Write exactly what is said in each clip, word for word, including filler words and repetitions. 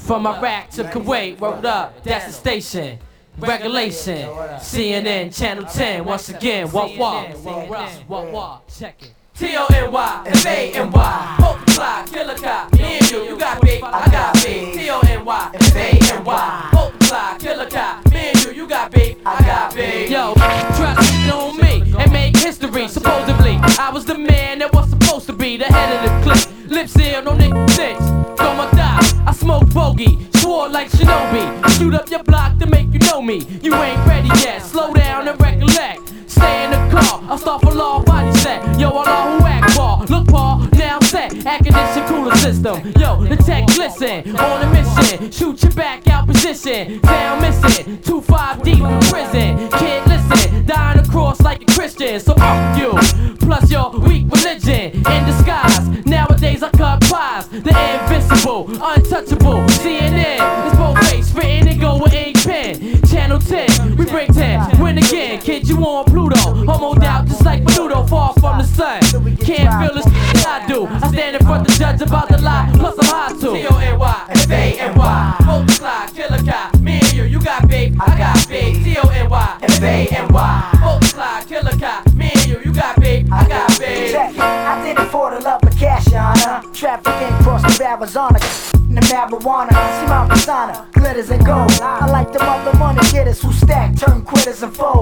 From Iraq to Kuwait, rolled up, that's the station. Regulation, C N N, Channel ten, once again, what what? What what? Check it. T O N Y, F A N Y, multiply, killer cop, me and you, you got big, I got big. T O N Y, F A N Y, multiply, killer cop, me and you, you got big, I got big. Yo, try to shit on me and make history. Supposedly, I was the man that was supposed to be the head of the clique. Lip seal, no nigga six. Throw my die, I smoke bogey, swore like Shinobi. Shoot up your block to make you know me. You ain't ready yet, slow down and recollect. Stay in the car, I'll start for law body set. Yo, I know who act ball. Look, Paul, now I'm set. Air condition cooler system. Yo, the tech glisten. On a mission, shoot your back out position. Down missing, two five deep in prison. Can't listen, dying across like a Christian. So fuck you, plus your weak religion in disguise. Nowadays I cut pies. The invincible, untouchable. C N N is both face, spitting and go with ink pen. Channel ten, we break ten. Win again, kid, you on Pluto. Homoed out just like Pluto, far from the sun. Can't feel the shit I do. I stand in front of the judge about to lie, plus I'm high too. T O N Y, F A N Y, multiply, killer cop, me and you, you got big, I got big. T O N Y, F A N Y, multiply, killer cop, me and you, you got big, I got big. Check it, I did it for the love of cash, your honor. Trafficking across the Arizona. The marijuana, see my persona, glitters and gold. I like the mother money getters who stack, turn quitters and fold.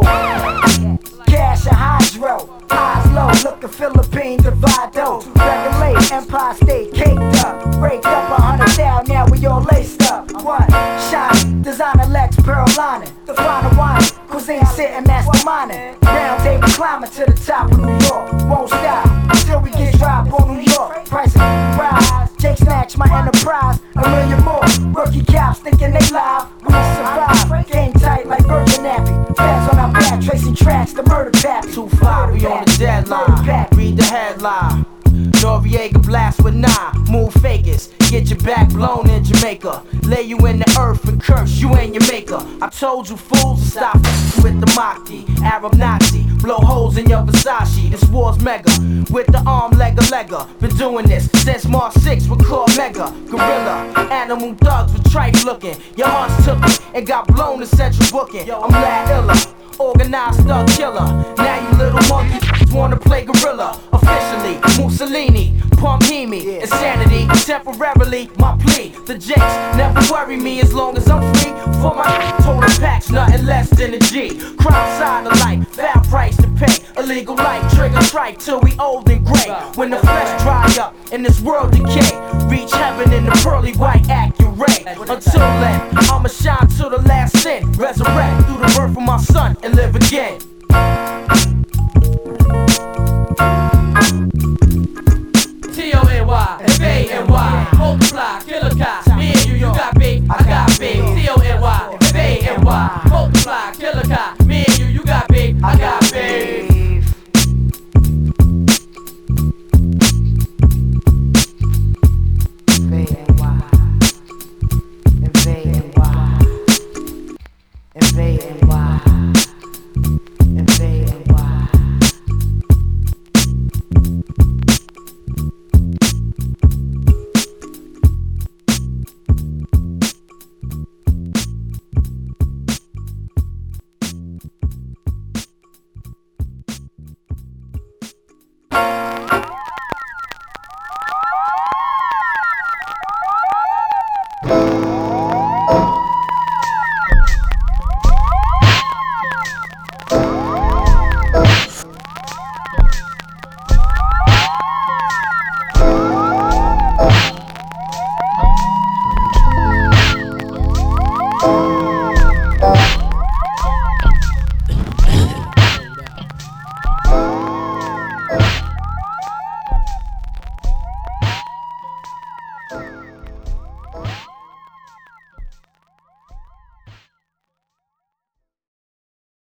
Cash and hydro, eyes low, looking Philippine Divido. Regulate, Empire State caked up. Break up a hundred down, now we all laced up. What? Shiny, designer Lex, pearl lining. The final wine, cuisine sitting masterminding. Round table climbing to the top of New York. Won't stop until we get dropped on New York. Prices rise, Jake snatch my enterprise. A million more rookie cops thinking they live. We survive, game tight like Virgin Nappy. Fans on our back, tracing tracks, the murder pack. two five, we on the deadline. Read the headline. Noriega blast with nine. Move fakers, get your back blown in Jamaica. Lay you in the earth and curse you and your maker. I told you fools to stop with the Maki, Arab Nazi. Blow holes in your Versace. This war's mega. With the arm legger legger. Been doing this since March sixth with Claw Mega. Gorilla, animal thugs with tripe looking. Your hearts took it and got blown to central booking. I'm Lad Illa, organized thug killer. Now you little monkeys wanna play gorilla. Officially, Mussolini, pump Hemi, insanity, temporarily my plea. The jakes never worry me as long as I'm free. For my total packs, nothing less than a G. Crime side of life, foul price to pay. Illegal life, trigger strike till we old and gray. When the flesh dry up and this world decay, reach heaven in the pearly white accurate. Until then, I'ma shine till the last sin. Resurrect through the birth of my son and live again. T O N Y, F A N Y, multiply, killer cop, me and you, you got big, I got big. T O N Y, F A N Y, multiply, killer cop, me and you, you got big, I got big. You